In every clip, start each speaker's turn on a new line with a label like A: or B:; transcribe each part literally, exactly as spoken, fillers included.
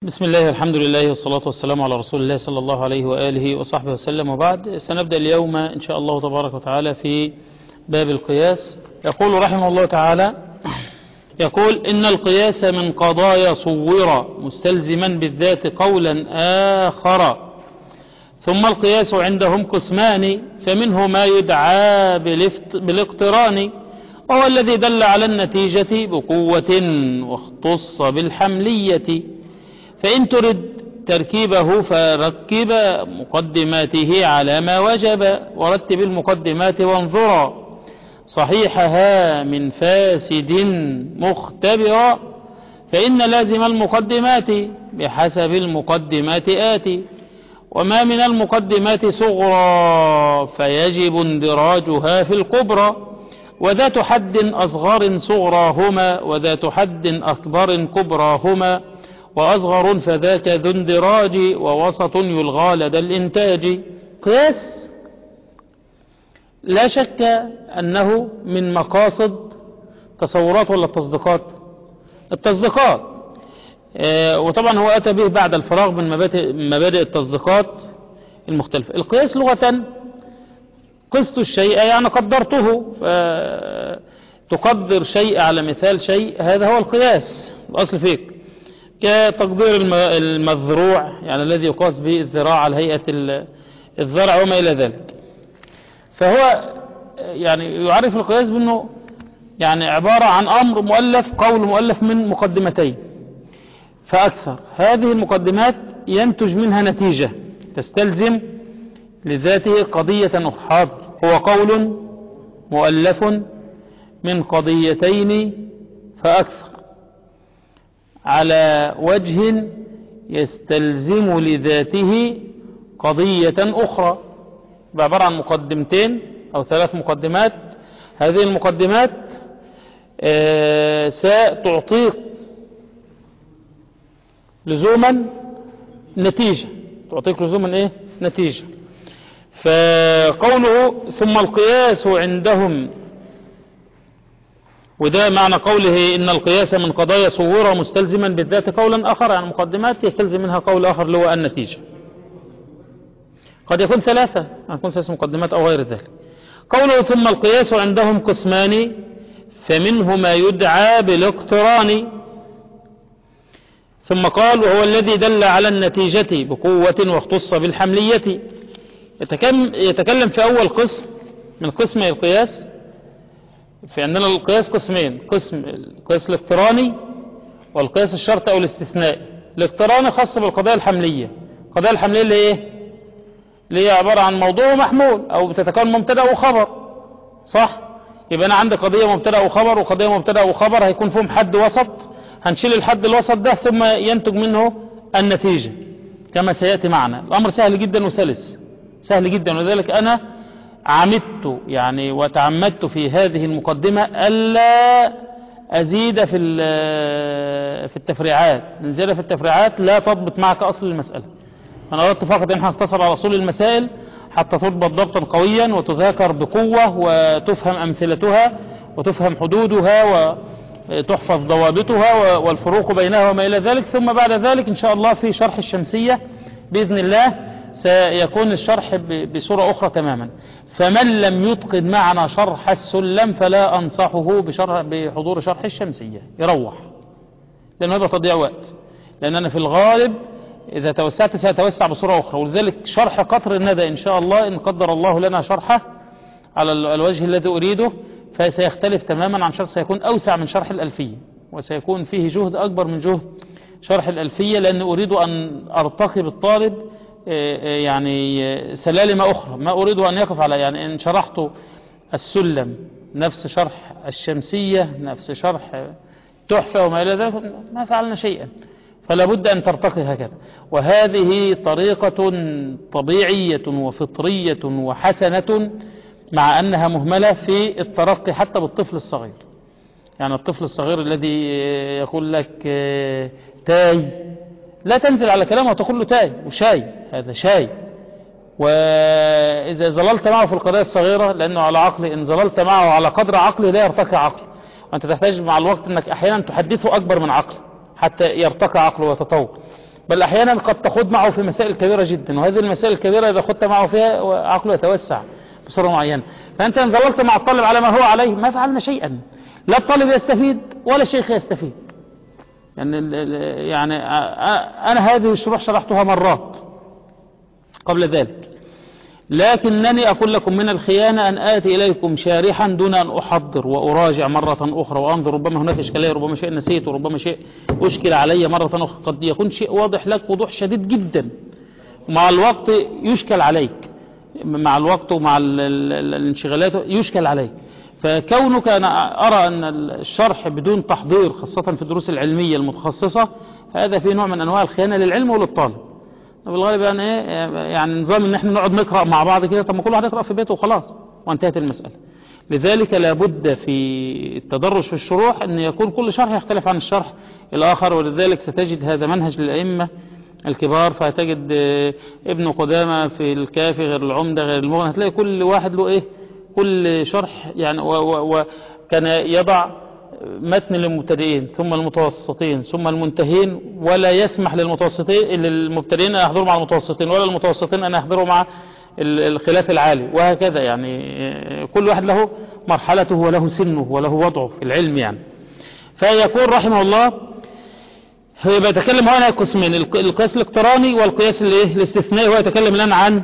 A: بسم الله، الحمد لله، والصلاة والسلام على رسول الله صلى الله عليه وآله وصحبه وسلم، وبعد. سنبدأ اليوم إن شاء الله تبارك وتعالى في باب القياس. يقول رحمه الله تعالى: يقول: إن القياس من قضايا صور مستلزما بالذات قولا آخر. ثم القياس عندهم قسمان، فمنه ما يدعى بالاقتران، وهو الذي دل على النتيجة بقوة واختص بالحملية. فإن ترد تركيبه فركب مقدماته على ما وجب، ورتب المقدمات وانظرا صحيحها من فاسد مختبرا. فإن لازم المقدمات بحسب المقدمات آتي، وما من المقدمات صغرى فيجب اندراجها في الكبرى، وذات حد أصغر صغراهما، وذات حد أكبر كبراهما، وأصغر فذاك ذو اندراج، ووسط يلغى لدى الإنتاج. قياس لا شك أنه من مقاصد تصورات ولا التصديقات التصديقات آه وطبعا هو أتى به بعد الفراغ من مبادئ, مبادئ التصديقات المختلفة. القياس لغة قست الشيء يعني قدرته، تقدر شيء على مثال شيء، هذا هو القياس الأصل فيك. كتقدير المذروع يعني الذي يقاس به الذراع على هيئة الذرع وما إلى ذلك. فهو يعني يعرف القياس بأنه يعني عبارة عن أمر مؤلف، قول مؤلف من مقدمتين فأكثر. هذه المقدمات ينتج منها نتيجة تستلزم لذاته قضية أخرى. هو قول مؤلف من قضيتين فأكثر على وجه يستلزم لذاته قضية أخرى، بعبارة عن مقدمتين أو ثلاث مقدمات. هذه المقدمات آه ستعطيك لزوما نتيجة، تعطيك لزوما إيه؟ نتيجة. فقوله ثم القياس عندهم، وده معنى قوله إن القياس من قضايا صورة مستلزما بالذات قولا آخر، يعني مقدمات يستلزم منها قول آخر اللي هو النتيجة. قد يكون ثلاثة، يكون ثلاث مقدمات أو غير ذلك. قوله ثم القياس عندهم قسمان، فمنه ما يدعى بالاقتران. ثم قال: وهو الذي دل على النتيجة بقوة واختص بالحملية. يتكلم في أول قسم من قسم القياس. في عندنا القياس قسمين: قسم القياس الاقتراني والقياس الشرط أو الاستثنائي. الاقتراني خاص بالقضايا الحملية. القضايا الحملية اللي ايه؟ اللي هي عبارة عن موضوع ومحمول، أو بتتكون مبتدأ وخبر، صح؟ يبقى أنا عندي قضية مبتدأ وخبر وقضية مبتدأ وخبر، هيكون فيهم حد وسط، هنشيل الحد الوسط ده ثم ينتج منه النتيجة كما سيأتي معنا. الأمر سهل جدا وسلس، سهل جدا. ولذلك أنا عمدت يعني وتعمدت في هذه المقدمة ألا أزيد في في التفريعات. من زيادة في التفريعات لا تضبط معك أصل المسألة. أنا أردت فقط أن نختصر على أصول المسائل حتى تضبط ضبطا قويا وتذاكر بقوة وتفهم أمثلتها وتفهم حدودها وتحفظ ضوابطها والفروق بينها وما إلى ذلك. ثم بعد ذلك إن شاء الله في شرح الشمسية بإذن الله سيكون الشرح بصورة أخرى تماما. فمن لم يتقن معنا شرح السلم فلا أنصحه بشرح بحضور شرح الشمسية، يروح، لأنه هذا تضيع وقت. لأن أنا في الغالب إذا توسعت سأتوسع بصورة أخرى. ولذلك شرح قطر الندى إن شاء الله إن قدر الله لنا شرحه على الوجه الذي أريده فسيختلف تماما عن شرح، سيكون أوسع من شرح الألفية، وسيكون فيه جهد أكبر من جهد شرح الألفية، لأن أريد أن أرتقي بالطالب يعني سلالم أخرى. ما أريد أن يقف على يعني إن شرحت السلم نفس شرح الشمسية نفس شرح تحفة وما إلى ذلك ما فعلنا شيئا. فلا بد أن ترتقي هكذا. وهذه طريقة طبيعية وفطرية وحسنة، مع أنها مهملة في الترقي حتى بالطفل الصغير. يعني الطفل الصغير الذي يقول لك تاي، لا تنزل على كلامه وتقول له تاي وشاي، هذا شاي. وإذا ظللت معه في القضايا الصغيرة لأنه على عقله، إن ظللت معه على قدر عقله لا يرتقي عقله. وأنت تحتاج مع الوقت أنك أحيانا تحدثه أكبر من عقله حتى يرتقي عقله ويتطور. بل أحيانا قد تخوض معه في مسائل كبيرة جدا، وهذه المسائل الكبيرة إذا خدت معه فيها عقله يتوسع بصورة معينة. فأنت إن ظللت مع الطالب على ما هو عليه ما فعلنا شيئا، لا الطالب يستفيد ولا الشيخ يستفيد. يعني, يعني أنا هذه الشروح شرحتها مرات قبل ذلك، لكنني أقول لكم من الخيانة أن آتي إليكم شارحا دون أن أحضر وأراجع مرة أخرى وأنظر، ربما هناك إشكالية، ربما شيء نسيت، وربما شيء أشكل علي مرة أخرى. قد يكون شيء واضح لك وضوح شديد جدا، ومع الوقت يشكل عليك، مع الوقت ومع الانشغالات يشكل عليك. فكونك أنا أرى أن الشرح بدون تحضير خاصة في الدروس العلمية المتخصصة هذا فيه نوع من أنواع الخيانة للعلم وللطالب. بالغالب يعني ايه يعني نظام ان احنا نقعد نقرأ مع بعض كده، طب ما كل واحد يقرأ في بيته وخلاص وانتهت المسألة. لذلك لابد في التدرج في الشروح ان يكون كل شرح يختلف عن الشرح الاخر، ولذلك ستجد هذا منهج للأئمة الكبار. فهتجد ابن قدامة في الكافي غير العمدة غير المغني، هتلاقي كل واحد له ايه كل شرح يعني، وكان يضع متن للمبتدئين ثم المتوسطين ثم المنتهين، ولا يسمح للمتوسطين للمبتدئين أن يحضروا مع المتوسطين ولا المتوسطين أن يحضروا مع الخلاف العالي، وهكذا. يعني كل واحد له مرحلته وله سنه وله وضعه في العلم يعني. فيكون رحمه الله هو بيتكلم هنا عن قسمين، القياس الاقتراني والقياس الاستثنائي. هو يتكلم الآن عن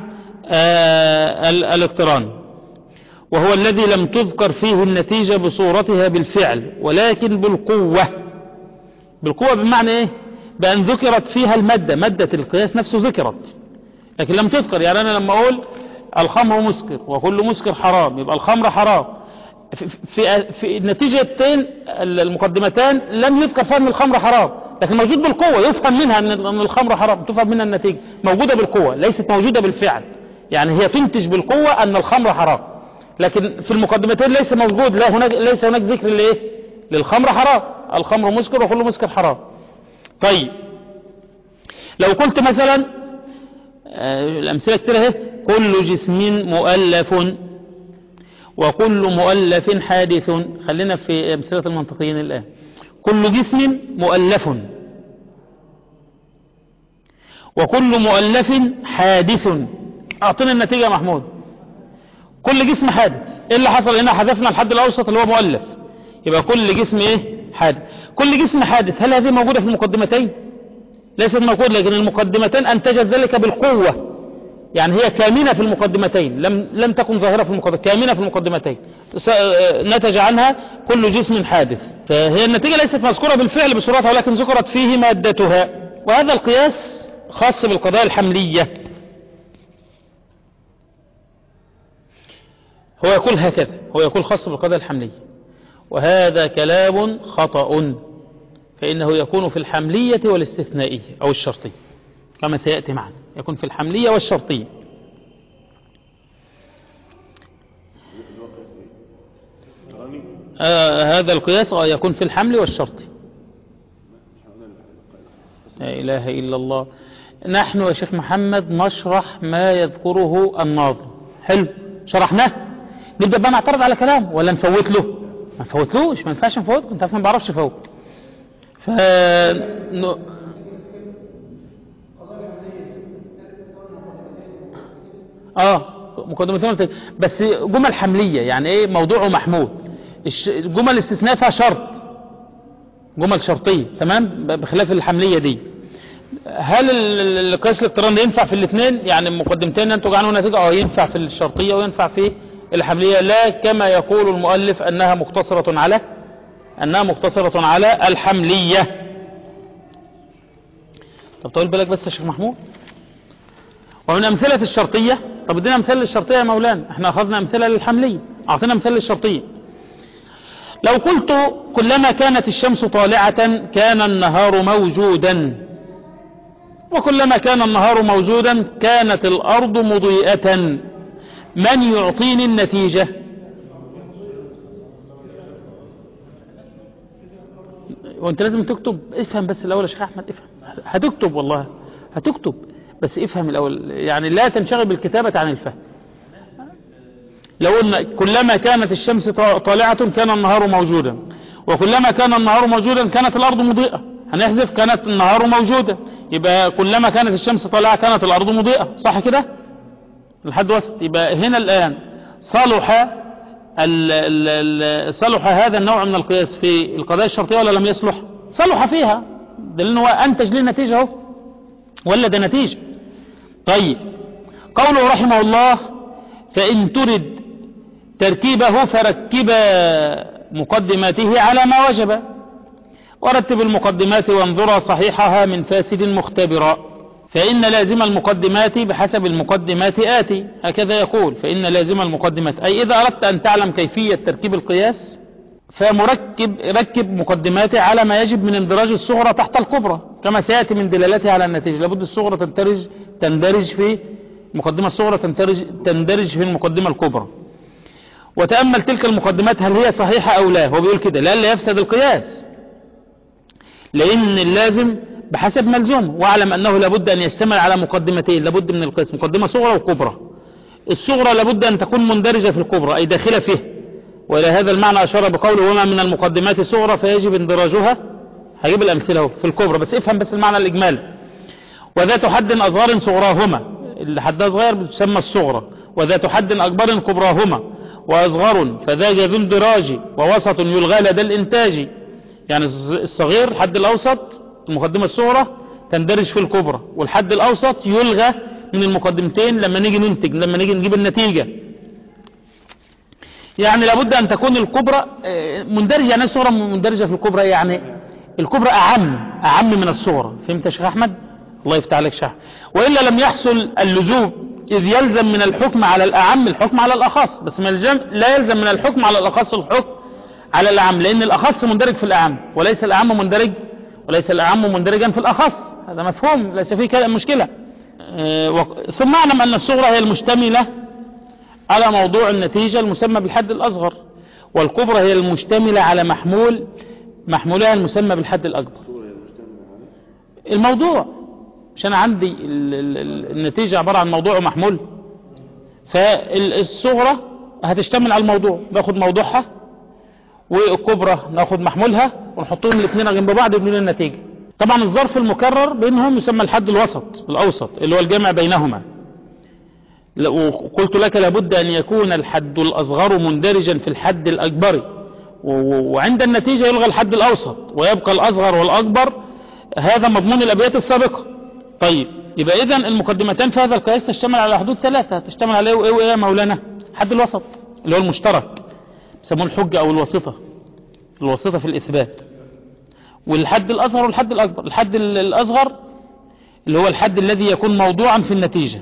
A: الاقتراني، وهو الذي لم تذكر فيه النتيجة بصورتها بالفعل ولكن بالقوة. بالقوة بمعنى ايه؟ بأن ذكرت فيها المادة، مادة القياس نفسه ذكرت لكن لم تذكر. يعني أنا لما أقول الخمر مسكر وكل مسكر حرام يبقى الخمر حرام، في, في, في النتيجتين المقدمتان لم يذكر فهم الخمر حرام، لكن موجود بالقوة، يفهم منها أن الخمر حرام، تفهم منها النتيجة، موجودة بالقوة ليست موجودة بالفعل. يعني هي تنتج بالقوة أن الخمر حرام، لكن في المقدمتين ليس موجود، لا هناك ليس هناك ذكر لإيه للخمر حرام، الخمر مسكر وكل مسكر حرام. طيب لو قلت مثلا آه الأمثلة كتير اهي، كل جسم مؤلف وكل مؤلف حادث. خلينا في أمثلة المنطقيين الآن. كل جسم مؤلف وكل مؤلف حادث. أعطينا النتيجة يا محمود. كل جسم حادث، ايه اللي حصل هنا؟ حذفنا الحد الاوسط اللي هو مؤلف، يبقى كل جسم ايه حادث. كل جسم حادث، هل هذه موجودة في المقدمتين؟ ليست موجودة، لكن المقدمتين انتجت ذلك بالقوة. يعني هي كامنة في المقدمتين، لم لم تكن ظاهرة في المقدمتين، كامنة في المقدمتين نتج عنها كل جسم حادث. فهي النتيجة ليست مذكورة بالفعل بصورتها ولكن ذكرت فيه مادتها. وهذا القياس خاص بالقضايا الحملية. هو يقول هكذا، هو يقول خاص بالقضايا الحملية، وهذا كلام خطأ، فإنه يكون في الحملية والاستثنائية أو الشرطية كما سيأتي معنا، يكون في الحملية والشرطية. آه هذا القياس يكون في الحمل والشرطي. لا إله إلا الله. نحن يا شيخ محمد نشرح ما يذكره الناظم. حلو، شرحناه، نبدأ بقى نعترض على كلام ولا نفوت له؟ ما نفوتلوش، ما ينفعش نفوت، انت ما بعرفش افوت. ف ن... اه مقدمتين بس جمل حملية، يعني ايه موضوعه محمول. الجمل الاستثناء فيها شرط، جمل شرطية تمام بخلاف الحملية دي. هل القياس الاقتراني ينفع في الاثنين؟ يعني مقدمتين ينتج عنه نتيجة، اه ينفع في الشرطية وينفع في الحملية، لا كما يقول المؤلف أنها مقتصرة على أنها مقتصرة على الحملية. طب طول بالك بس يا شيخ محمود. ومن أمثلة الشرطية، طب ادينا أمثلة للشرطية يا مولانا، احنا أخذنا أمثلة للحملية، أعطينا أمثلة للشرطية. لو قلت كلما كانت الشمس طالعة كان النهار موجودا، وكلما كان النهار موجودا كانت الأرض مضيئة، من يعطيني النتيجة؟ وانت لازم تكتب، افهم بس الأول يا شيخ أحمد، افهم، هتكتب والله هتكتب بس افهم الأول، يعني لا تنشغل بالكتابة عن الفهم. لو قلنا كلما كانت الشمس طالعة كان النهار موجودا، وكلما كان النهار موجودا كانت الأرض مضيئة، هنحذف كانت النهار موجودا، يبقى كلما كانت الشمس طالعة كانت الأرض مضيئة، صح كده؟ الحد وسط. يبقى هنا الآن صلح ال ال صلح هذا النوع من القياس في القضايا الشرطية ولا لم يصلح؟ صلح فيها، دليل هو أنتج ليه نتيجة اهو، ولا ده نتيجة. طيب قوله رحمه الله فإن ترد تركيبه فركب مقدماته على ما وجب، ورتب المقدمات وانظر صحيحها من فاسد مختبرا، فإن لازم المقدمات بحسب المقدمات آتي، هكذا يقول. فإن لازم المقدمات أي إذا أردت أن تعلم كيفية تركيب القياس فمركب ركب مقدماته على ما يجب من اندراج الصغرى تحت الكبرى، كما سيأتي من دلالتها على النتيجة. لابد الصغرى تندرج تندرج في مقدمة الصغرى تندرج تندرج في المقدمة الكبرى. وتأمل تلك المقدمات هل هي صحيحة أو لا. هو بيقول كده لألا يفسد القياس، لأن اللازم بحسب ملزومه، واعلم أنه لابد أن يشتمل على مقدمتين، لابد من القياس مقدمة صغرى وكبرى. الصغرى لابد أن تكون مندرجة في الكبرى أي داخلة فيه، وإلى هذا المعنى أشار بقوله وما من المقدمات صغرى فيجب اندراجها. هجيب الأمثلة في الكبرى، بس افهم بس المعنى الإجمالي. وذات حد أصغر صغراهما، اللي حدها صغير بتسمى الصغرى، وذات حد أكبر كبراهما، وأصغر فذا ذو اندراج، ووسط يلغى لدى الإنتاج. يعني الصغير الحد الأوسط المقدمة الصغرى تندرج في الكبرى، والحد الأوسط يلغى من المقدمتين لما نيجي ننتج، لما نيجي نجيب النتيجة. يعني لابد أن تكون الكبرى مندرجة، يعني الصغرى مندرجة في الكبرى، يعني الكبرى أعم أعم من الصغرى. فهمت يا شيخ أحمد؟ الله يفتح عليك شرح. وإلا لم يحصل اللزوم، إذ يلزم من الحكم على الأعم الحكم على الأخص، بس ما يلزم لا يلزم من الحكم على الأخص الحكم على الأعم، لأن الأخص مندرج في الأعم وليس الأعم مندرج وليس الأعم مندرجا في الأخص. هذا مفهوم ليس فيه كلام مشكلة. أه ثم اعلم أن الصغرى هي المشتملة على موضوع النتيجة المسمى بالحد الأصغر، والكبرى هي المشتملة على محمول محمولها المسمى بالحد الأكبر. الموضوع مش أنا عندي النتيجة عبارة عن موضوع ومحمول، فالصغرى هتشتمل على الموضوع، ناخد موضوعها، والكبرى ناخد محمولها، ونحطهم الاثنين جنب بعض يبنون النتيجة. طبعا الظرف المكرر بينهم يسمى الحد الوسط الأوسط اللي هو الجمع بينهما. وقلت لك لابد أن يكون الحد الأصغر مندرجا في الحد الأكبر، وعند النتيجة يلغى الحد الأوسط ويبقى الأصغر والأكبر. هذا مضمون الأبيات السابقة. طيب يبقى إذن المقدمتان في هذا القياس تشتمل على حدود ثلاثة، تشتمل على إيه وإيه يا مولانا؟ الحد الوسط اللي هو المشترك يسموه الحجة أو الواسطة، الواسطة في الإثبات، والحد الأصغر والحد الأكبر. الحد الأصغر اللي هو الحد الذي يكون موضوعا في النتيجة.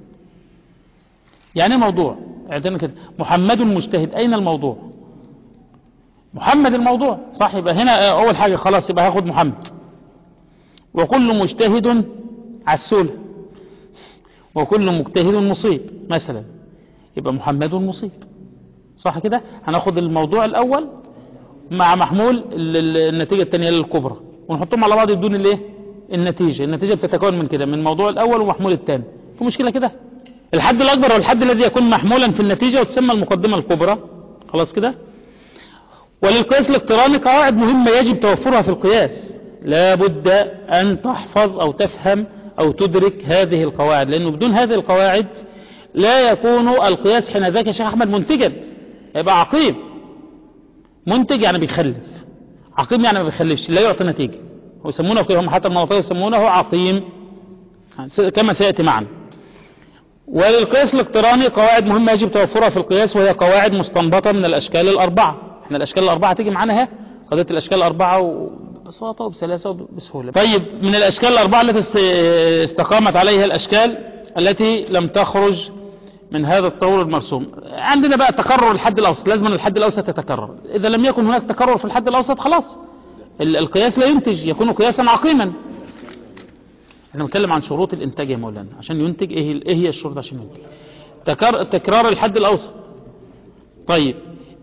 A: يعني موضوع اعتبرنا كده محمد مجتهد، أين الموضوع؟ محمد الموضوع، صح؟ يبقى هنا أول حاجة خلاص يبقى هاخد محمد. وكل مجتهد عسول، وكل مجتهد مصيب مثلا، يبقى محمد مصيب، صح كده؟ هناخد الموضوع الأول مع محمول النتيجة الثانية للكبرى ونحطهم على بعض بدون الايه؟ النتيجة. النتيجة بتتكون من كده، من الموضوع الأول ومحمول الثاني. في مشكلة كده؟ الحد الأكبر هو الحد الذي يكون محمولا في النتيجة وتسمى المقدمة الكبرى، خلاص كده؟ وللقياس الاقتراني قواعد مهمة يجب توفرها في القياس، لا بد أن تحفظ أو تفهم أو تدرك هذه القواعد، لأنه بدون هذه القواعد لا يكون القياس حين ذاك يا شيخ أحمد منتجا، يبقى عقيم. منتج يعني بيخلف، عقيم يعني ما بيخلفش، لا يعطي نتيجة. ويسمونه كده هم حتى المناطق يسمونه عقيم كما سيأتي معنا. وللقياس الاقتراني قواعد مهمة يجب توفرها في القياس، وهي قواعد مستنبطة من الأشكال الأربعة. احنا الأشكال الأربعة تيجي معانا اهي، قضية الأشكال الأربعة وببساطة وبسلاسة وبسهولة. طيب من الأشكال الأربعة التي استقامت عليها الأشكال التي لم تخرج من هذا الطور المرسوم، عندنا بقى تكرر الحد الأوسط، لازم الحد الأوسط يتكرر. إذا لم يكن هناك تكرر في الحد الأوسط خلاص القياس لا ينتج، يكون قياسا عقيما. احنا بنتكلم عن شروط الانتاج يا مولانا، عشان ينتج ايه ايه هي الشروط عشان ينتج؟ تكرار, تكرار الحد الأوسط. طيب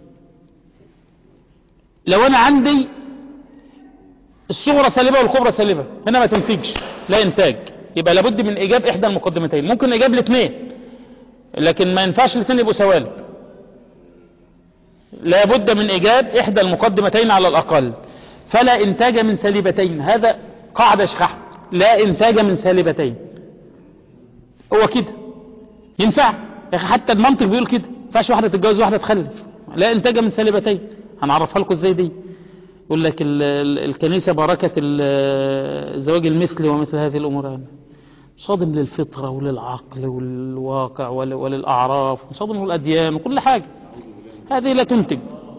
A: لو انا عندي الصغرى سالبة والكبرى سالبة، هنا ما تنتجش، لا انتاج، يبقى لابد من ايجاب احدى المقدمتين. ممكن ايجاب الاثنين لكن ما ينفعش الاثنين يبقوا سوالب، لابد من ايجاب احدى المقدمتين على الاقل. فلا انتاج من سالبتين، هذا قاعدة شيخ أحمد، لا انتاج من سالبتين. هو كده ينفع يا اخي، حتى المنطق بيقول كده، ما ينفعش واحده تتجوز واحده تخلف، لا انتاج من سالبتين. هنعرفها لكم ازاي دي. يقول لك ال ال الكنيسه بركه الزواج المثلي ومثل هذه الامور، صادم للفطره وللعقل والواقع وللاعراف، صادم للاديان وكل حاجه. هذه لا تنتج.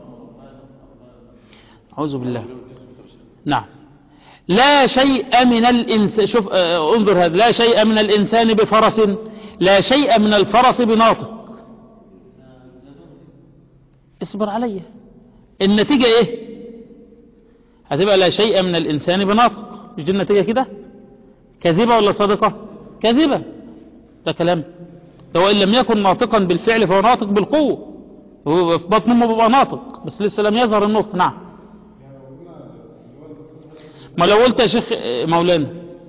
A: أعوذ بالله. نعم. لا شيء من الإنسان، شوف آه انظر هذا، لا شيء من الإنسان بفرس، لا شيء من الفرس بناطق. اصبر علي، النتيجة ايه؟ هتبقى لا شيء من الإنسان بناطق. مش دي النتيجة كده؟ كاذبة ولا صادقة؟ كاذبة. ده كلام ده، وإن لم يكن ناطقا بالفعل فهو ناطق بالقوة، هو في بطن امه بيبقى ناطق بس لسه لم يظهر النطق. نعم. ما لو قلت يا شيخ مولانا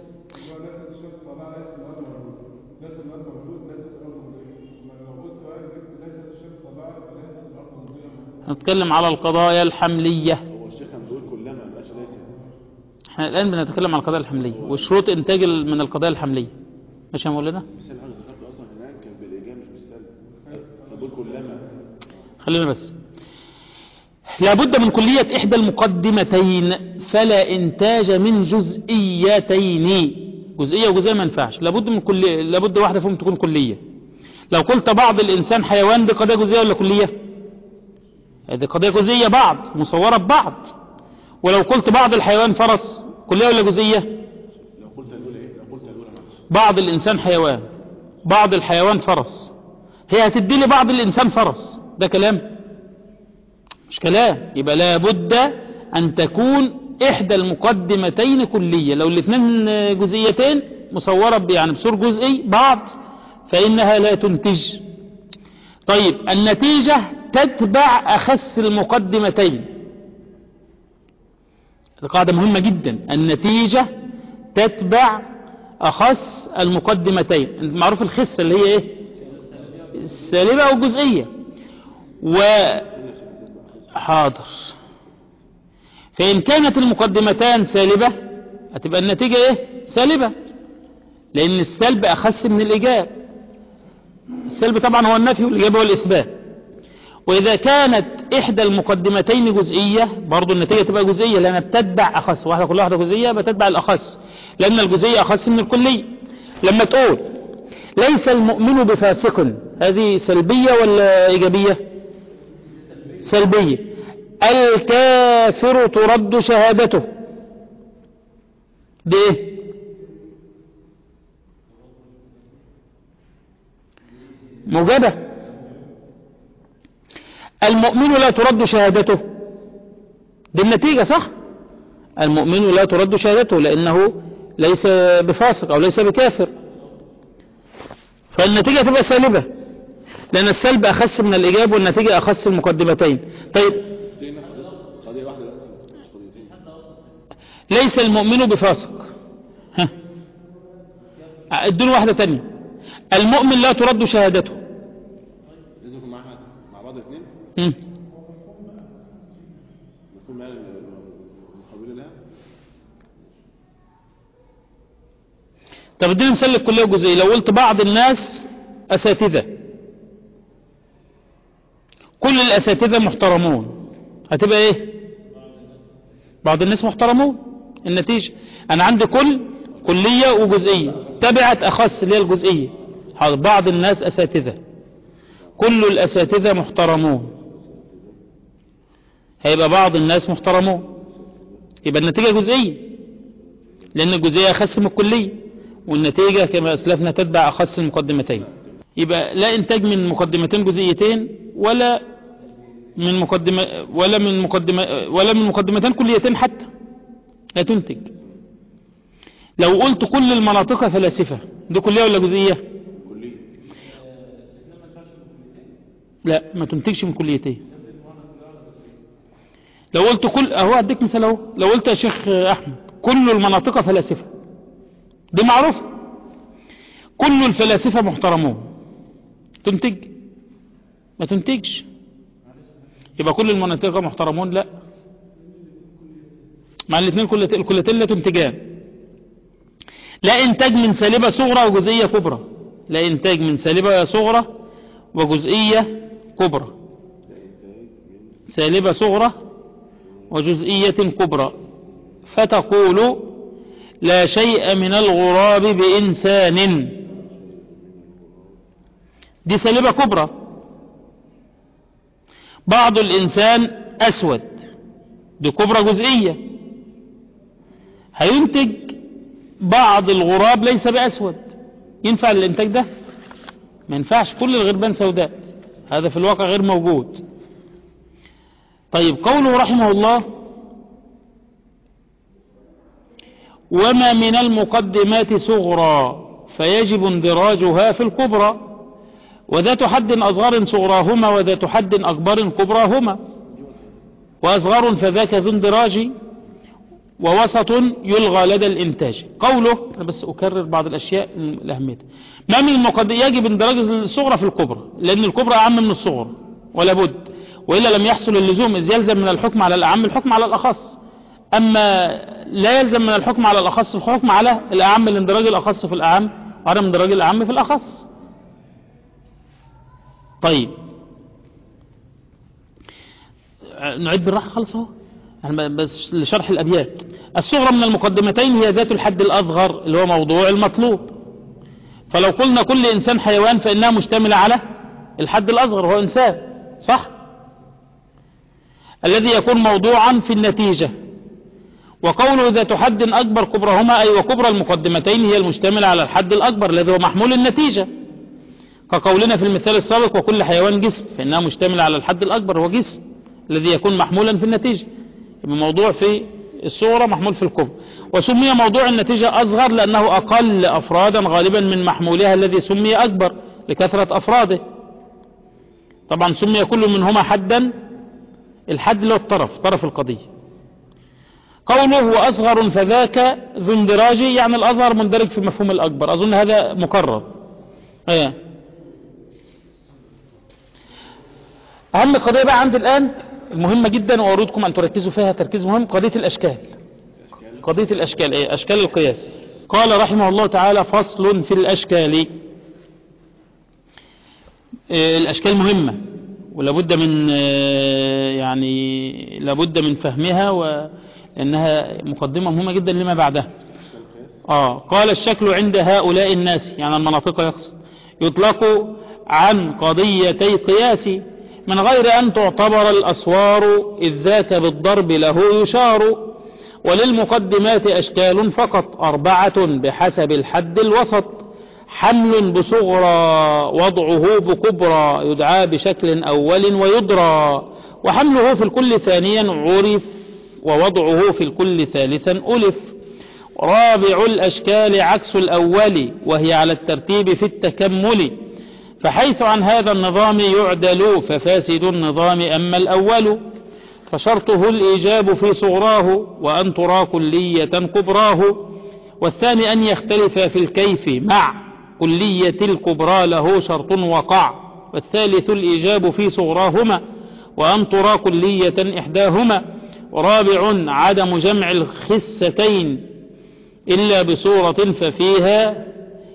A: نتكلم على القضايا الحملية. احنا الآن بنتكلم على القضايا الحملية وشروط انتاج من القضايا الحملية. ماشي يا مولانا؟ خلينا بس. لابد من كلية إحدى المقدمتين فلا إنتاج من جزئيتين. جزئية وجزئية ما ينفعش، لابد من كلية، لابد واحدة فيهم تكون كلية. لو قلت بعض الإنسان حيوان، دي قضية جزئية ولا كلية؟ دي قضية جزئية، بعض مصورة ببعض. ولو قلت بعض الحيوان فرس، كلية ولا جزئية؟ بعض الإنسان حيوان، بعض الحيوان فرس، هي هتدي لي بعض الإنسان فرس، ده كلام؟ مش كلام. يبقى لابد أن تكون إحدى المقدمتين كلية. لو الاثنين جزئيتين مصورة يعني بصور جزئي بعض فإنها لا تنتج. طيب النتيجة تتبع أخس المقدمتين. القاعدة مهمة جدا، النتيجة تتبع أخس المقدمتين. معروف الخسة اللي هي إيه؟ السالبة أو الجزئية. و حاضر. فإن كانت المقدمتان سالبة هتبقى النتيجة إيه؟ سالبة، لأن السلب أخس من الإيجاب. السلب طبعا هو النفي والإيجاب هو الإثبات. وإذا كانت إحدى المقدمتين جزئية برضو النتيجة تبقى جزئية، لأنها بتتبع أخس. واحدة كل واحدة جزئية بتتبع الأخس، لأن الجزئية أخس من الكلية. لما تقول ليس المؤمن بفاسق، هذه سلبية ولا إيجابية؟ سلبية. الكافر ترد شهادته، دي ايه؟ موجبة. المؤمن لا ترد شهادته، دي النتيجة صح؟ المؤمن لا ترد شهادته لأنه ليس بفاسق أو ليس بكافر، فالنتيجة تبقى سالبة، لأن السلب أخس من الإجاب والنتيجة أخس المقدمتين. طيب ليس المؤمن بفاسق، ها ادون واحدة تانية. المؤمن لا ترد شهادته،
B: لازم يكون معاها مع بعض الاثنين.
A: امم
B: يكون معاها المقابلين لها.
A: طب اديني مثال للكلية الجزئية. لو قلت بعض الناس أساتذة، كل الأساتذة محترمون، هتبقى ايه؟ بعض الناس محترمون. النتيجة أنا عندي كل كلية وجزئية تبعت أخص اللي هي الجزئية. بعض الناس أساتذة، كل الأساتذة محترمون، هيبقى بعض الناس محترمون، يبقى النتيجة جزئية، لأن الجزئية أخص من الكلية، والنتيجة كما أسلفنا تتبع أخص المقدمتين. يبقى لا إنتاج من مقدمتين جزئيتين ولا من مقدمة ولا من مقدمة ولا من مقدمتين كليتين حتى، لا تنتج. لو قلت كل المناطق فلاسفة، دي كلية ولا جزئية؟
B: كلية.
A: لا ما تنتجش من كليتين. لو قلت كل اهو اديك مثال اهو، لو قلت يا شيخ احمد كل المناطق فلاسفة، دي معروفة، كل الفلاسفة محترمون، تنتج؟ ما تنتجش. يبقى كل المناطق محترمون لا، مع الاثنين الكليتين لا تنتجان. لا إنتاج من سالبة صغرى وجزئية كبرى، لا إنتاج من سالبة صغرى وجزئية كبرى، سالبة صغرى وجزئية كبرى. فتقول لا شيء من الغراب بإنسان، دي سالبة كبرى. بعض الإنسان أسود، دي كبرى جزئية. هينتج بعض الغراب ليس بأسود، ينفع الإنتاج ده؟ ما ينفعش، كل الغربان سوداء، هذا في الواقع غير موجود. طيب قوله رحمه الله وما من المقدمات صغرى فيجب اندراجها في الكبرى، وذات حد أصغر صغراهما وذات حد أكبر كبراهما، وأصغر فذاك ذو اندراج ووسط يلغى لدى الإنتاج. قوله، أنا بس أكرر بعض الأشياء الأهمية، ما من المقدمات يجب اندراج الصغرى في الكبرى، لأن الكبرى أعم من الصغرى ولا بد، وإلا لم يحصل اللزوم، إذ يلزم من الحكم على الأعم الحكم على الأخص. أما لا يلزم من الحكم على الأخص الحكم على الأعم، الاندراج الأخص في الأعم وعدم اندراج الأعم في الأخص. طيب نعيد بالراحة خلص اهو بس لشرح الأبيات. الصغرى من المقدمتين هي ذات الحد الأصغر اللي هو موضوع المطلوب، فلو قلنا كل إنسان حيوان فإنها مشتملة على الحد الأصغر هو إنسان، صح؟ الذي يكون موضوعا في النتيجة. وقوله ذات حد أكبر كبرهما أي وكبرى المقدمتين هي المشتملة على الحد الأكبر الذي هو محمول النتيجة، كقولنا في المثال السابق وكل حيوان جسم، فإنها مشتملة على الحد الأكبر هو جسم الذي يكون محمولا في النتيجة، يبقى موضوع في الصورة محمول في الكبرى. وسمي موضوع النتيجة أصغر لأنه أقل أفرادا غالبا من محمولها الذي سمي أكبر لكثرة أفراده. طبعا سمي كل منهما حدا، الحد اللي هو الطرف، طرف القضية. قوله وأصغر فذاك ذو اندراج، يعني الأصغر مندرج في مفهوم الأكبر، أظن هذا مكرر. ايه أهم قضية بقى عندي الآن المهمة جدا وأريدكم أن تركزوا فيها تركيز مهم، قضية الأشكال. قضية الأشكال إيه؟ أشكال القياس. قال رحمه الله تعالى فصل في الأشكال. إيه الأشكال مهمة ولابد من يعني لابد من فهمها، وأنها مقدمة مهمة جدا لما بعدها. آه قال الشكل عند هؤلاء الناس، يعني المناطق يقصد، يطلق عن قضيتي قياس من غير أن تعتبر الأصوار إذ ذاك بالضرب له يشار، وللمقدمات أشكال فقط أربعة بحسب الحد الوسط، حمل بصغرى وضعه بكبرى يدعى بشكل أول ويدرى، وحمله في الكل ثانيا عرف ووضعه في الكل ثالثا ألف. رابع الأشكال عكس الأول وهي على الترتيب في التكمل، فحيث عن هذا النظام يعدل ففاسد النظام أما الأول، فشرطه الإيجاب في صغراه وأن ترى كلية كبراه، والثاني أن يختلف في الكيف مع كلية الكبرى له شرط وقع، والثالث الإيجاب في صغراهما وأن ترى كلية إحداهما. ورابع عدم جمع الخستين إلا بصورة ففيها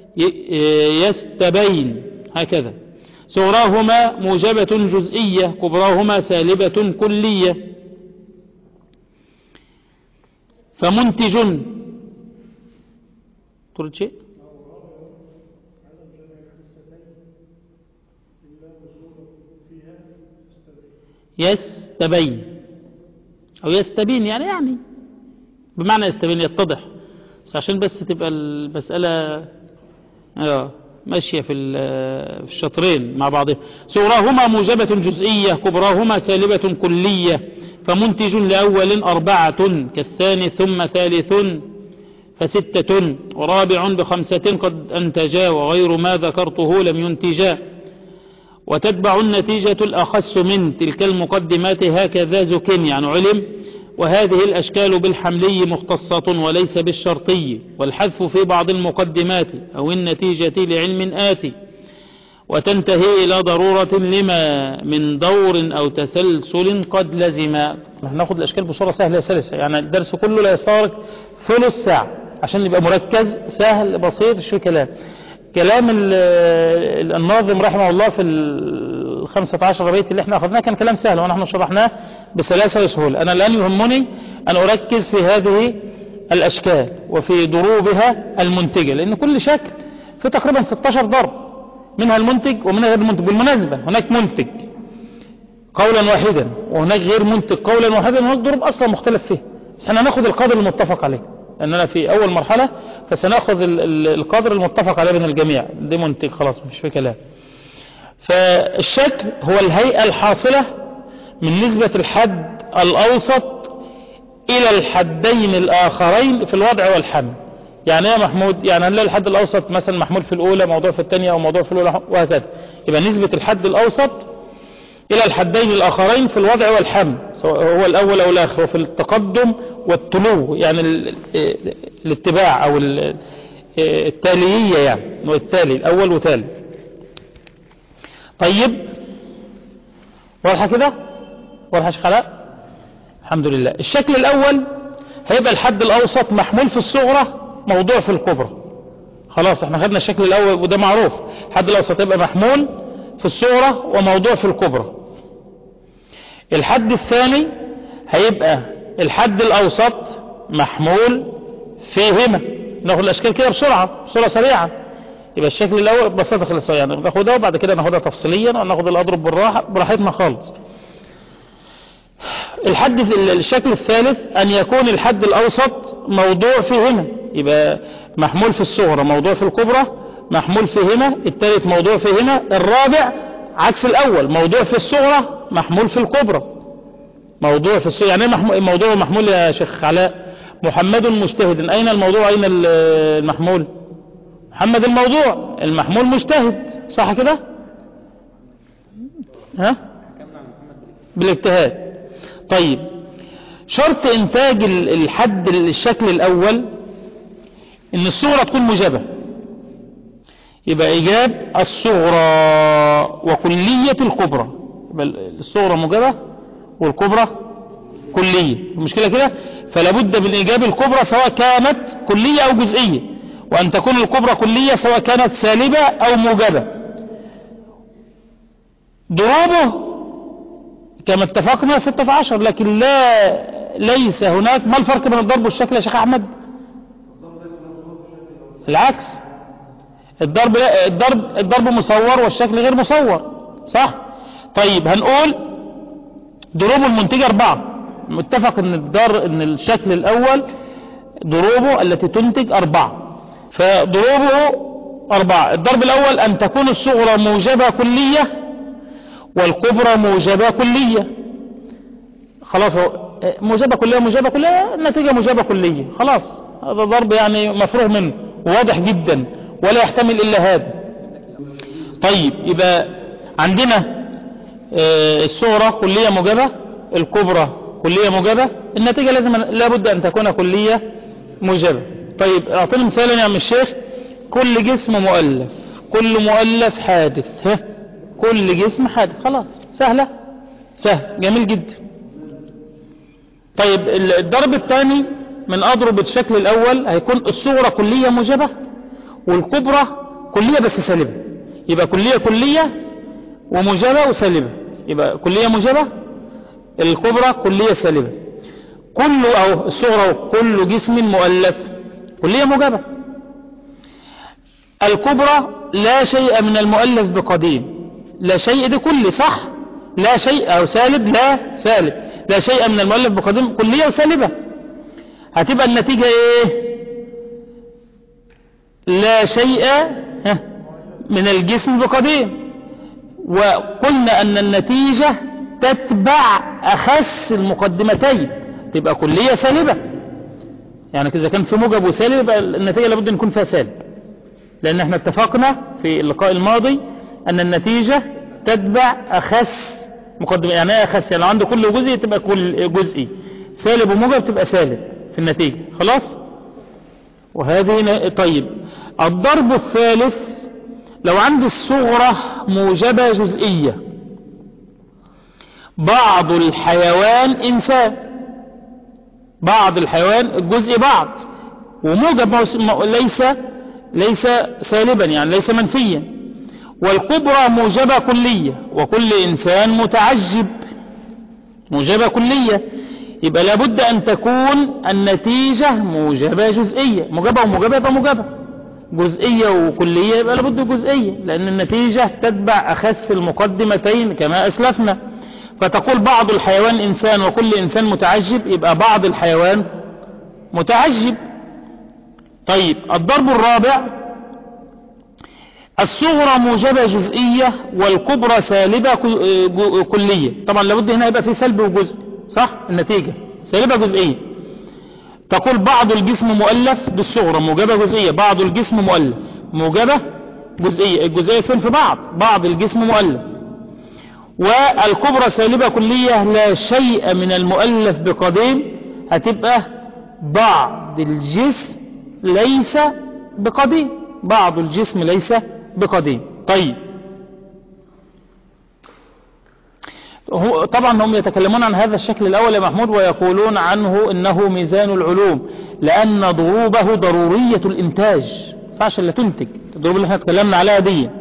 A: يستبين، هكذا صغراهما موجبة جزئية كبراهما سالبة كلية. فمنتج تريد شيء يستبين أو يستبين، يعني يعني بمعنى يستبين يتضح، بس عشان بس تبقى المسألة آه ماشية في الشطرين مع بعضها. صغراهما موجبة جزئية كبراهما سالبة كلية. فمنتج لأول أربعة كالثاني ثم ثالث فستة، ورابع بخمسة قد أنتجا وغير ما ذكرته لم ينتجا. وتتبع النتيجة الأخص من تلك المقدمات هكذا زكن، يعني علم. وهذه الأشكال بالحملي مختصة وليس بالشرطي، والحذف في بعض المقدمات أو النتيجة لعلم آتي، وتنتهي إلى ضرورة لما من دور أو تسلسل قد لزم. ناخد الأشكال بصورة سهلة سلسة، يعني الدرس كله لا يستغرق ثلث ساعة، عشان يبقى مركز سهل بسيط مش فيه كلام. كلام الناظم رحمه الله في الخمسة عشر بيت اللي احنا اخذناه كان كلام سهل ونحن شرحناه بسلاسة وسهولة. انا الان يهمني ان اركز في هذه الاشكال وفي ضروبها المنتجة، لان كل شكل في تقريبا ستاشر ضرب، منها المنتج ومنها غير المنتج. بالمناسبة هناك منتج قولا واحدا وهناك غير منتج قولا واحدا، وهناك ضروب اصلا مختلف فيه، بس احنا هناخد القدر المتفق عليه لاننا في اول مرحلة، فسناخذ القدر المتفق عليه بين الجميع. دي منتج خلاص مش في كلام. فالشكل هو الهيئة الحاصلة من نسبة الحد الاوسط الى الحدين الاخرين في الوضع والحمل. يعني ايه محمود؟ يعني هنلاقي الحد الاوسط مثلا محمول في الاولى، موضوع في الثانية، او موضوع في الاولى، وهكذا. يبقى نسبة الحد الاوسط الى الحدين الاخرين في الوضع والحمل، سواء هو الاول او الاخر، وفي التقدم والتلو، يعني الاتباع او التالية، يعني والتالي الاول وتالي. طيب واضحة كده؟ واضحة شيخ علاء؟ الحمد لله. الشكل الاول هيبقى الحد الاوسط محمول في الصغرى موضوع في الكبرى. خلاص احنا خدنا الشكل الاول وده معروف، الحد الاوسط هيبقى محمول في الصغرى وموضوع في الكبرى. الحد الثاني هيبقى الحد الاوسط محمول فيهما. ناخد الاشكال كده بسرعة بسرعة سريعة. يبقى الشكل الاول بسيطة خلص، يعني ناخدها وبعد كده ناخدها تفصيليا وناخد الاضرب بالراحة براحتنا خالص. الحد الشكل الثالث ان يكون الحد الاوسط موضوع فيهما، يبقى محمول في الصغرى موضوع في الكبرى، محمول فيهما. الثالث موضوع فيهما. الرابع عكس الاول، موضوع في الصغرى محمول في الكبرى. موضوع في الصغرى يعني ايه موضوع محمول يا شيخ علاء؟ محمد مجتهد، اين الموضوع اين المحمول؟ محمد الموضوع، المحمول مجتهد، صح كده؟ ها بالاجتهاد. طيب شرط انتاج الحد الشكل الاول ان الصغرى تكون موجبة، يبقى ايجاب الصغرى وكلية الكبرى. يبقى الصغرى موجبة والكبرى كلية، المشكلة كده. فلا بد من ايجاب الكبرى سواء كانت كلية او جزئية، وان تكون الكبرى كلية سواء كانت سالبة او موجبة. ضرابه كما اتفقنا ستة في عشر، لكن لا ليس هناك. ما الفرق بين الضرب والشكل يا شيخ احمد؟ العكس، الضرب الضرب الضرب مصور والشكل غير مصور، صح؟ طيب هنقول ضروبه المنتجة أربعة. متفق ان الضر ان الشكل الاول ضروبه التي تنتج أربعة، فضروبه أربعة. الضرب الاول ان تكون الصغرى موجبة كلية والكبرى موجبة كلية. خلاص موجبة كلية موجبة كلية، النتيجة موجبة كلية، خلاص. هذا ضرب يعني مفروغ منه واضح جدا ولا يحتمل إلا هذا. طيب يبقى عندنا الصغرى كلية موجبة، الكبرى كلية موجبة، النتيجة لازم لابد أن تكون كلية موجبة. طيب أعطينا مثالا يا عم الشيخ. كل جسم مؤلف، كل مؤلف حادث. ها كل جسم حادث، خلاص سهلة، سهل جميل جدا. طيب الضرب الثاني من أضرب الشكل الأول هيكون الصغرى كلية موجبة والكبرى كلية بس سالبة. يبقى كلية كلية وموجبة وسالبة، يبقى كلية موجبة، الكبرى كلية سالبة. كل أو الصغرى كل جسم مؤلف كلية موجبة. الكبرى لا شيء من المؤلف بقديم، لا شيء ده كل صح، لا شيء أو سالب، لا سالب، لا شيء من المؤلف بقديم كلية وسالبة. هتبقى النتيجة ايه؟ لا شيء من الجسم بقديم. وقلنا ان النتيجة تتبع اخس المقدمتين، تبقى كلية سالبة. يعني اذا كان في موجب وسالب يبقى النتيجة لابد ان يكون فيها سالب، لان احنا اتفقنا في اللقاء الماضي ان النتيجة تتبع اخس مقدمة. يعني ايه اخس؟ يعني عنده كل جزء تبقى كل جزئي، سالب وموجب تبقى سالب في النتيجة، خلاص. وهذه طيب الضرب الثالث لو عندي الصغرى موجبة جزئية، بعض الحيوان إنسان، بعض الحيوان الجزء بعض، وموجب ليس ليس سالبا يعني ليس منفيا. والكبرى موجبة كلية، وكل إنسان متعجب موجبة كلية، يبقى لابد أن تكون النتيجة موجبة جزئية. موجبة وموجبة يبقى موجبة، جزئية وكلية يبقى لابد جزئية، لأن النتيجة تتبع أخس المقدمتين كما أسلفنا. فتقول بعض الحيوان إنسان وكل إنسان متعجب، يبقى بعض الحيوان متعجب. طيب الضرب الرابع: الصغرى موجبة جزئية والكبرى سالبة كلية. طبعا لابد هنا يبقى في سلب وجزء، صح؟ النتيجة سالبة جزئية. تقول بعض الجسم مؤلف بالصغرى موجبة جزئية، بعض الجسم مؤلف موجبة جزئية، الجزئية فين في بعض؟ بعض الجسم مؤلف. والكبرى سالبة كلية لا شيء من المؤلف بقديم، هتبقى بعض الجسم ليس بقديم، بعض الجسم ليس بقديم. طيب هو طبعا هم يتكلمون عن هذا الشكل الأول يا محمود، ويقولون عنه إنه ميزان العلوم، لأن ضروبه ضرورية الإنتاج، فعش اللي تنتج الضروب اللي احنا تكلمنا عليها دي.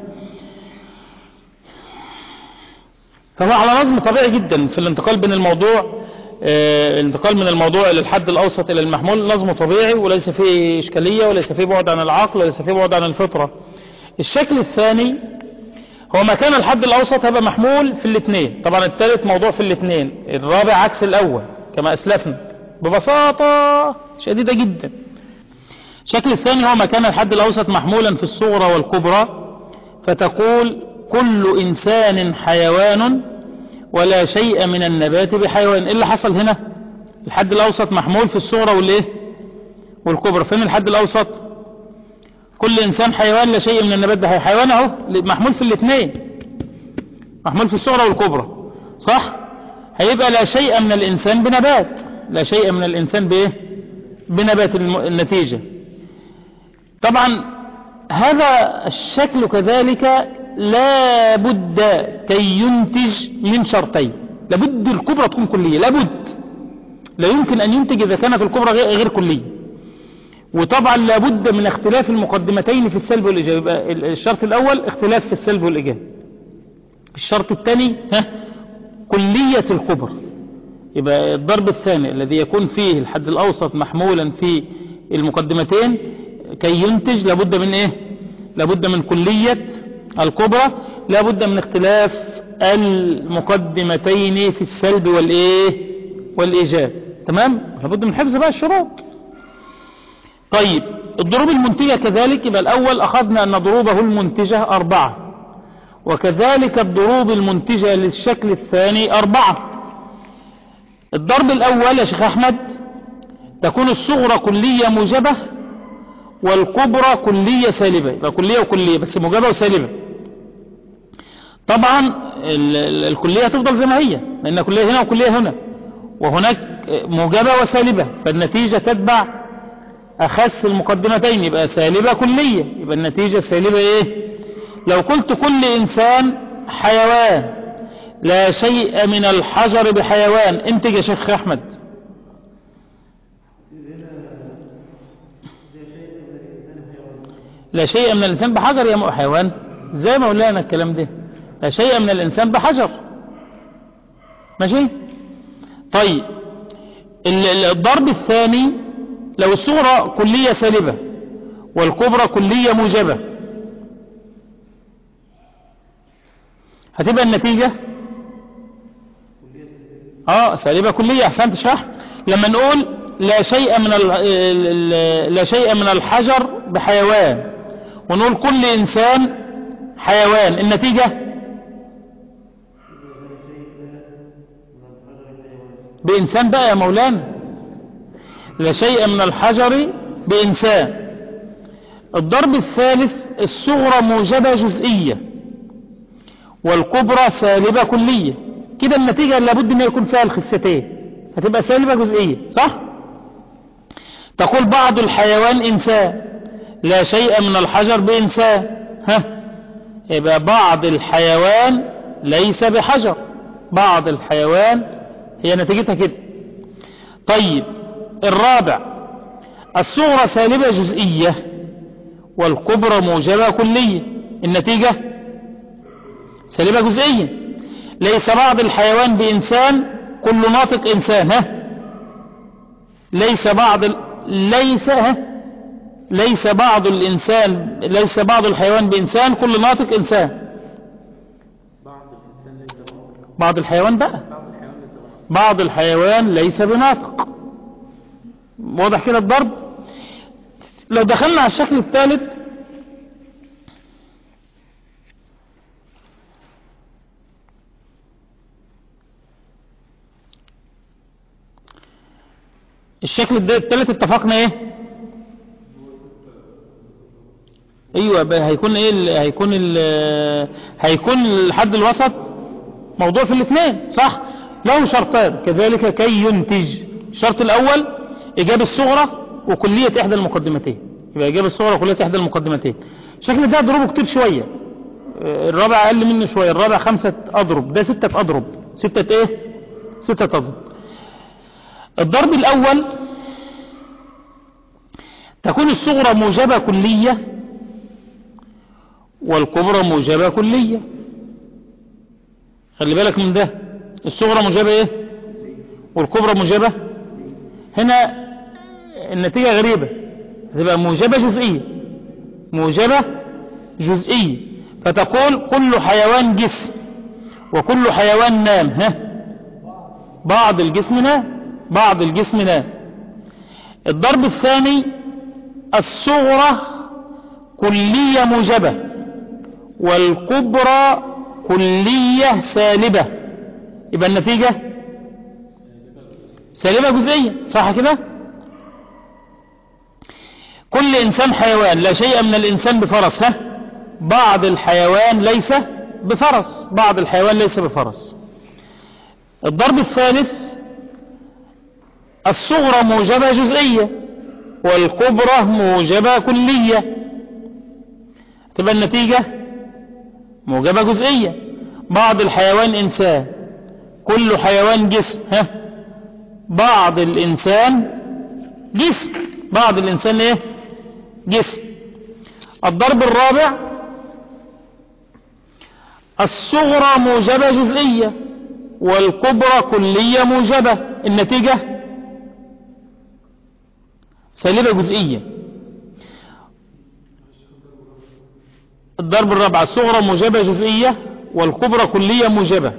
A: فهو على نظم طبيعي جدا في الانتقال بين الموضوع، آه الانتقال من الموضوع إلى الحد الأوسط إلى المحمول نظم طبيعي، وليس فيه إشكالية، وليس فيه بعد عن العقل، وليس فيه بعد عن الفطرة. الشكل الثاني هو مكان الحد الأوسط هيبقى محمول في الاثنين. طبعا الثالث موضوع في الاثنين، الرابع عكس الأول كما أسلفنا ببساطة شديدة جدا. الشكل الثاني هو مكان الحد الأوسط محمولا في الصغرى والكبرى، فتقول كل إنسان حيوان ولا شيء من النبات بحيوان. إيه اللي حصل هنا؟ الحد الأوسط محمول في الصغرى والإيه والكبرى. فين الحد الأوسط؟ كل إنسان حيوان لا شيء من النبات بحيوان. حيوان اهو محمول في الاثنين، محمول في الصغرى والكبرى، صح؟ هيبقى لا شيء من الإنسان بنبات، لا شيء من الإنسان بإيه؟ بنبات النتيجة. طبعا هذا الشكل كذلك لا بد كي ينتج من شرطين، لابد الكبرى تكون كلية، لابد، لا يمكن أن ينتج إذا كانت الكبرى غير كلية. وطبعا لابد من اختلاف المقدمتين في السلب والإيجاب. يبقى الشرط الأول اختلاف في السلب والإيجاب، الشرط الثاني ها كلية الكبرى. يبقى الضرب الثاني الذي يكون فيه الحد الأوسط محمولا في المقدمتين كي ينتج لابد من إيه؟ لابد من كلية الكبرى، لابد من اختلاف المقدمتين في السلب والإيه والإيجاب. تمام؟ لابد من حفظ بقى الشروط. طيب الضروب المنتجة كذلك، يبقى الأول أخذنا أن ضروبه المنتجة أربعة، وكذلك الضروب المنتجة للشكل الثاني أربعة. الضرب الأول يا شيخ أحمد تكون الصغرى كلية موجبة والكبرى كلية سالبة، يبقى كلية وكلية بس موجبة وسالبة. طبعا الكلية تفضل زي ما هي، لأن كلية هنا وكلية هنا، وهناك موجبة وسالبة، فالنتيجة تتبع أخس المقدمتين، يبقى سالبة كلية، يبقى النتيجة سالبة إيه؟ لو قلت كل إنسان حيوان لا شيء من الحجر بحيوان، انتج يا شيخ أحمد. لا شيء من الإنسان بحجر يا حيوان، زي ما قلنا الكلام ده، لا شيء من الإنسان بحجر، ماشي؟ طيب الضرب الثاني لو الصغرى كلية سالبة والكبرى كلية موجبة، هتبقى النتيجة اه سالبة كلية. احسنت شرح. لما نقول لا شيء من لا شيء من الحجر بحيوان، ونقول كل إنسان حيوان، النتيجة بإنسان بقى يا مولانا، لا شيء من الحجر بإنسان. الضرب الثالث الصغرى موجبة جزئية والكبرى سالبة كلية، كده النتيجة لابد ان يكون فيها الخستين، هتبقى سالبة جزئية، صح؟ تقول بعض الحيوان إنسان لا شيء من الحجر بإنسان، ها يبقى بعض الحيوان ليس بحجر، بعض الحيوان هي نتيجتها كده. طيب الرابع الصغرى سالبة جزئية والكبرى موجبة كلية. النتيجة سالبة جزئية. ليس بعض الحيوان بإنسان كل ناطق إنسان. ها ليس بعض ال... ليس ها ليس بعض الإنسان ليس بعض الحيوان بإنسان كل ناطق إنسان. بعض الحيوان بقى بعض الحيوان ليس بناطق. واضح كده الضرب؟ لو دخلنا على الشكل الثالث الشكل الثالث اتفقنا ايه؟ ايوه هيكون ايه؟ هيكون ال هيكون الحد الوسط موضوع في الاثنين صح؟ له شرطان كذلك كي ينتج. الشرط الاول اجابه الصغرى وكليه احدى المقدمتين. يبقى اجابه الصغرى وكليه احدى المقدمتين. الشكل ده اضربه كتير شويه. الرابع اقل منه شويه. الرابع خمسه اضرب، ده سته اضرب. سته ايه؟ سته اضرب. الضرب الاول تكون الصغرى موجبه كليه والكبرى موجبه كليه. خلي بالك من ده. الصغرى موجبه ايه والكبرى موجبه. هنا النتيجه غريبه، هتبقى موجبه جزئيه. موجبه جزئيه فتقول كل حيوان جسم وكل حيوان نام. ها بعض الجسم نام بعض الجسم نام. الضرب الثاني الصغرى كليه موجبه والكبرى كلية سالبة. يبقى النتيجة سالبة جزئية صح كده؟ كل إنسان حيوان لا شيء من الإنسان بفرس. ها بعض الحيوان ليس بفرس بعض الحيوان ليس بفرس. الضرب الثالث الصغرى موجبة جزئية والكبرى موجبة كلية. تبقى النتيجة موجبة جزئية. بعض الحيوان إنسان كل حيوان جسم. ها بعض الإنسان جسم بعض الإنسان إيه جسم. الضرب الرابع الصغرى موجبة جزئية والكبرى كلية موجبة. النتيجة سالبة جزئية. الضرب الرابع الصغرى موجبة جزئية والكبرى كلية موجبة.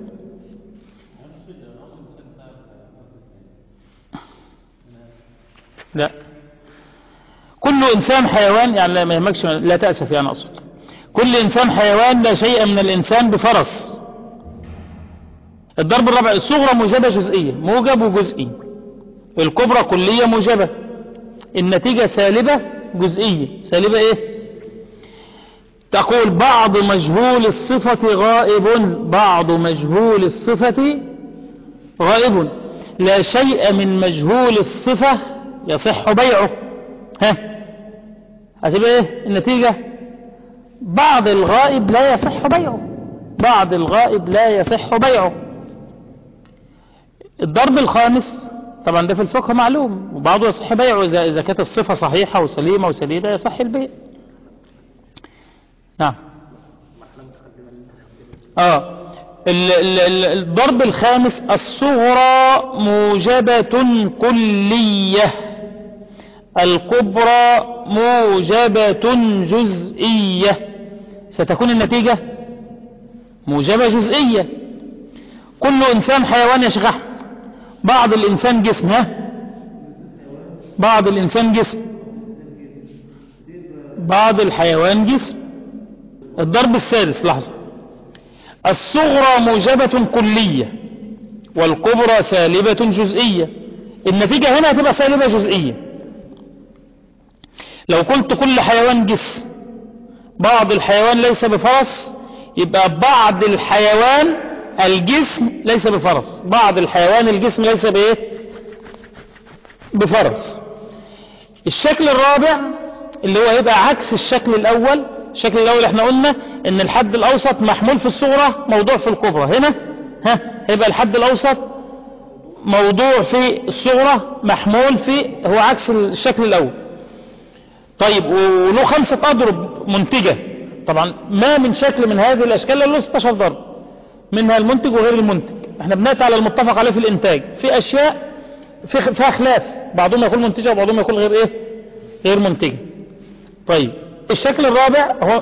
A: لا كل إنسان حيوان يعني لا ما يهمكش لا تأسف يعني أقصد كل إنسان حيوان لا شيء من الإنسان بفرس. الضرب الرابع الصغرى موجبة جزئية موجب وجزئي الكبرى كلية موجبة. النتيجة سالبة جزئية. سالبة إيه؟ تقول بعض مجهول الصفة غائب بعض مجهول الصفة غائب لا شيء من مجهول الصفة يصح بيعه. ها هتبقى ايه النتيجة؟ بعض الغائب لا يصح بيعه بعض الغائب لا يصح بيعه. الضرب الخامس طبعا ده في الفقه معلوم وبعضه يصح بيعه إذا, إذا كانت الصفة صحيحة وسليمة وسليمة يصح البيع. نعم اه الضرب الخامس الصغرى موجبة كلية الكبرى موجبة جزئية. ستكون النتيجة موجبة جزئية. كل إنسان حيوان يا شيخ أحمد بعض الإنسان جسم. ها بعض الإنسان جسم بعض الحيوان جسم. الضرب الثالث لحظة الصغرى موجبة كلية والكبرى سالبة جزئية. النتيجة هنا هتبقى سالبة جزئية. لو قلت كل حيوان جسم بعض الحيوان ليس بفرس يبقى بعض الحيوان الجسم ليس بفرس بعض الحيوان الجسم ليس بايه بفرس. الشكل الرابع اللي هو هيبقى عكس الشكل الاول. الشكل الاول احنا قلنا ان الحد الاوسط محمول في الصغرى موضوع في الكبرى. هنا ها هيبقى الحد الاوسط موضوع في الصغرى محمول في، هو عكس الشكل الأول. طيب وله خمسة أضرب منتجة، طبعا ما من شكل من هذه الأشكال له ستاشر ضرب، منها المنتج وغير المنتج. احنا بنأتي على المتفق عليه في الإنتاج، في أشياء فيها خلاف، بعضهم يكون منتجة وبعضهم يكون غير إيه غير منتجة. طيب الشكل الرابع هو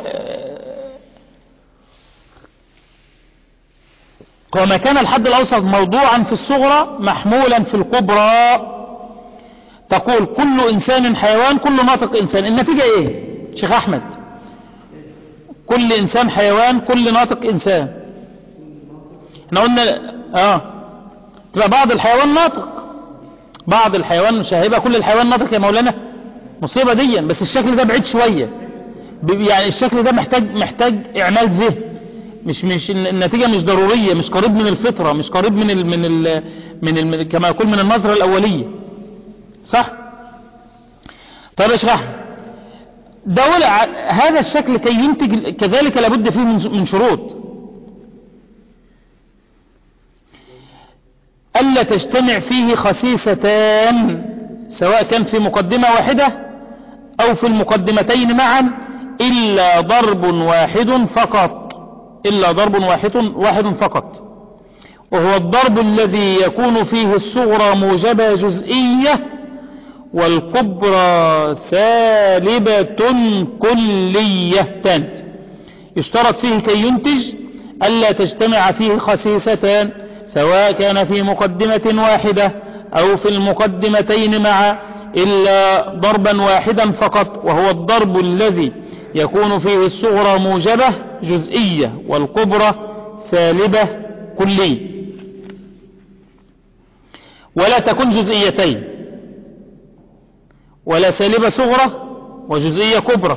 A: وما كان الحد الأوسط موضوعا في الصغرى محمولا في الكبرى. تقول كل إنسان حيوان، كل ناطق إنسان. النتيجة إيه شيخ أحمد؟ كل إنسان حيوان، كل ناطق إنسان. احنا قلنا آه تبقى بعض الحيوان ناطق، بعض الحيوان مش هيبقى كل الحيوان ناطق يا مولانا، مصيبة دي. بس الشكل ده بعيد شوية، يعني الشكل ده محتاج محتاج إعمال ذهن، مش مش النتيجة مش ضرورية، مش قريب من الفطرة، مش قريب من ال من ال من ال كما يقول من النظرة الأولية، صح؟ طيب اشرح دول هذا الشكل كي ينتج كذلك لابد فيه من شروط. ألا تجتمع فيه خسيستان، سواء كان في مقدمة واحدة أو في المقدمتين معا، إلا ضرب واحد فقط، إلا ضرب واحد واحد فقط، وهو الضرب الذي يكون فيه الصغرى موجبة جزئية والكبرى سالبة كلية. تانت يشترط فيه كي ينتج ألا تجتمع فيه خسيستان، سواء كان في مقدمة واحدة أو في المقدمتين معا، إلا ضربا واحدا فقط، وهو الضرب الذي يكون فيه الصغرى موجبة جزئية والكبرى سالبة كلية. ولا تكن جزئيتين، ولا سالبة صغرى وجزئية كبرى،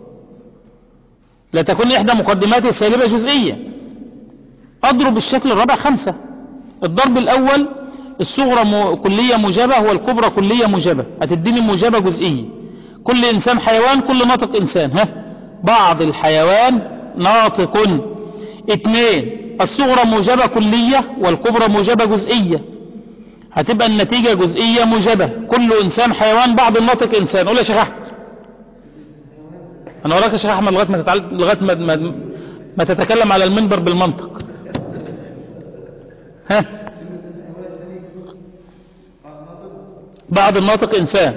A: لا تكون إحدى مقدمات سالبة جزئية. أضرب الشكل الرابع خمسة. الضرب الأول الصغرى كلية موجبة والكبرى كلية موجبة، هتديني موجبة جزئية. كل إنسان حيوان، كل ناطق إنسان. ها بعض الحيوان ناطق. اثنين الصغرى موجبة كلية والكبرى موجبة جزئية، هتبقى النتيجة جزئية موجبة. كل إنسان حيوان، بعض الناطق إنسان. قول يا شيخ أحمد. أنا وراك يا شيخ أحمد لغاية ما تتعلم، لغاية ما, ما, ما تتكلم على المنبر بالمنطق. ها بعض الناطق إنسان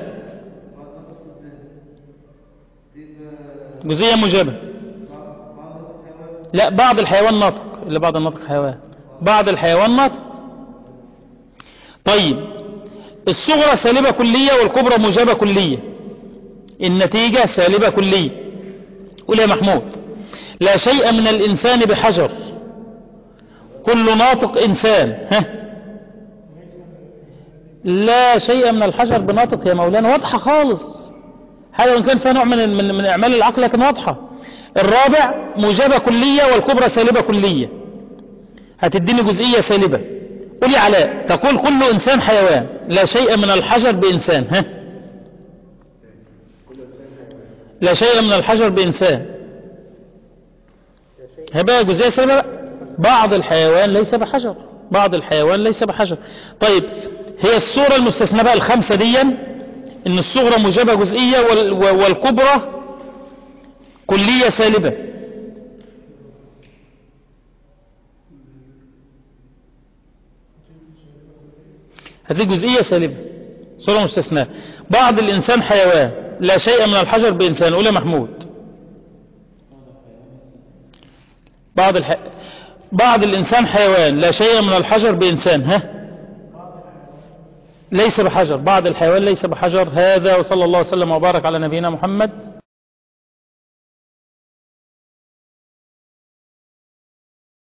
A: جزئية موجبة. لا بعض الحيوان ناطق، إلا بعض الناطق حيوان، بعض الحيوان ناطق. طيب الصغرى سالبة كلية والكبرى موجبة كلية، النتيجة سالبة كلية. قول يا محمود. لا شيء من الإنسان بحجر، كل ناطق إنسان. ها لا شيء من الحجر بناطق يا مولانا، واضحة خالص، حاجة وإن كان فيها نوع من, من, من إعمال العقل لكن واضحة. الرابع موجبة كلية والكبرى سالبة كلية، هتديني جزئية سالبة. قولي علاء. تقول كل إنسان حيوان، لا شيء من الحجر بإنسان. ها لا شيء من الحجر بإنسان، هبقى جزئية سالبة. بعض الحيوان ليس بحجر، بعض الحيوان ليس بحجر. طيب هي الصورة المستثنى بقى الخمسة دي، ان الصغرى موجبة جزئية والكبرى كلية سالبة. هذه جزئية سالبة، صورة مستثنى. بعض الإنسان حيوان، لا شيء من الحجر بإنسان. قول يا محمود. بعض الح... بعض الإنسان حيوان، لا شيء من الحجر بإنسان. ها ليس بحجر، بعض الحيوان ليس بحجر. هذا وصلى الله وسلم وبارك على نبينا محمد